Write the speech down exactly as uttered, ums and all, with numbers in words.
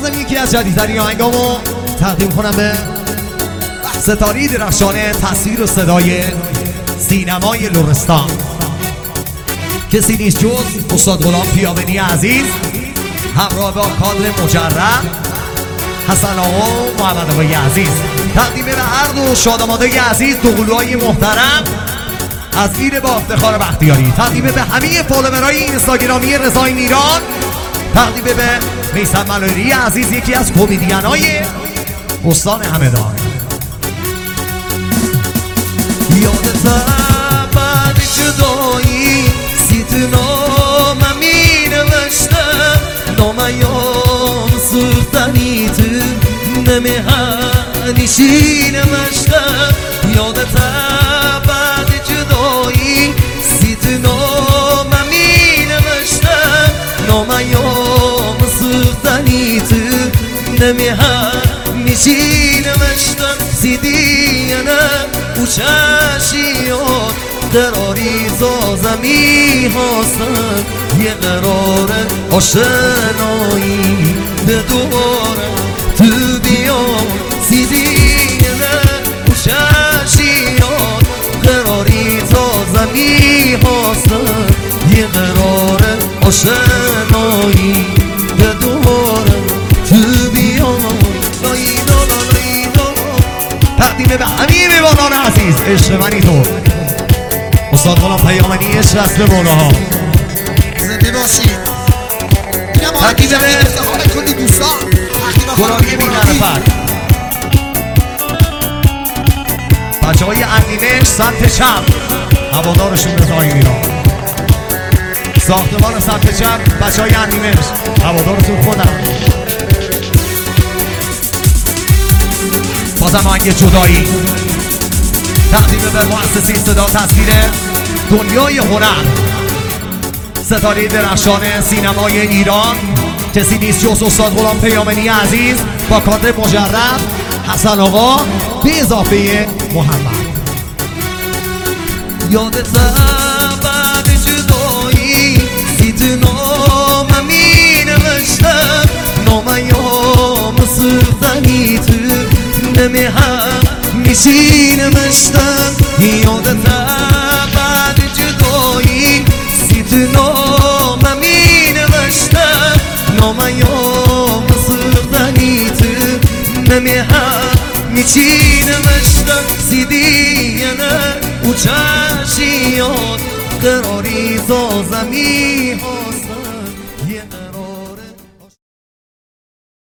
بازم یکی از جدیدترین آهنگامو تقدیم کنم به ستاره درخشان تصویر و صدای سینمای لرستان. کسی نیست جز استاد غلام پیامنی عزیز همراه با کادر مجرد حسن آقا و محمد آقای عزیز. تقدیم به هر دو شاداماده عزیز، دو قلوهای محترم از گیر با افتخار بختیاری. تقدیم به همه فالوورای اینستاگرامی رضای ایران. تقدیم به میثم ملایری عزیز، یکی از کمدین‌های استان همدان. یادت بعد جدایی سی تو نامم می نوشتم، نامم سوختنی تو نمیهنشی نوشتم. یادت بعد جدایی سی تو نامم می نوشتم، نامم سوختنی تو نمیهنشی نوشتم. سیدینم او چشیات قراری زازمی هستن، یه قرار آشنایی به دوباره تو بیان. سیدینم او چشیات قراری زازمی هستن، یه قرار آشنایی به دوباره تو بیان. تقدیم به همه میوانان عزیز، عشق منی تو استاد غلام پیامنی، عشق اصل مولاها. زنده باشید. تقدیم به کلی دوستان گرامی بی‌نرفت بچه های اندیمش سمت چپ، هوادارشون رضای ایران. ساختمان سمت چپ بچه های اندیمش، هوادارتون خودم. بازم آهنگ جدایی تقدیم به مؤسسه صدا تصویر دنیای هنر، ستاره درخشان سینمای ایران. کسی نیست جز استاد غلام پیامنی عزیز با کادر مجرد حسن آقا به اضافه محمد. یادت بعد جدایی سی تو نامم می نوشتم، نامم سوختنی تو نمیهنشی نوشتم. یادت بعد جدایی سی تو نامم می نوشتم، نامم سوختنی تو نمیهنشی نوشتم. سیدینم او چشیات قراری زازمی